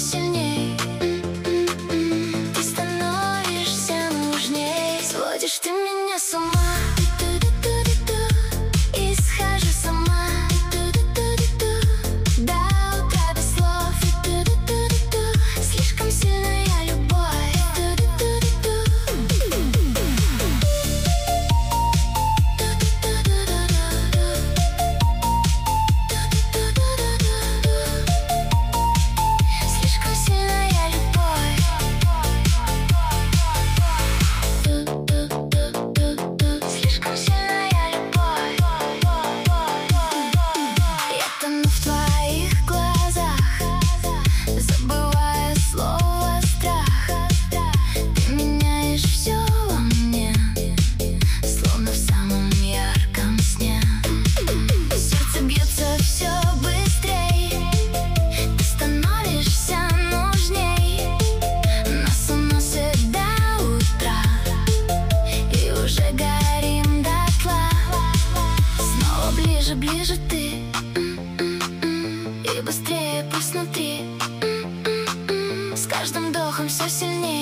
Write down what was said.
сильней. Ты становишься нужней. Сводишь ты меня с ума. И схожу сама. До утра без слов. Слишком сильная любовь. Слишком сильная любовь. Слишком сильная любовь. Я тону в твоих глазах, забывая слово страх. Ты меняешь все во мне, словно в самом ярком сне. Сердце бьется все быстрей. Ты становишься нужней. Нас уносит до утра, и уже горим дотла. Снова ближе, ближе ты, и быстрее пульс внутри. С каждым вдохом все сильнее.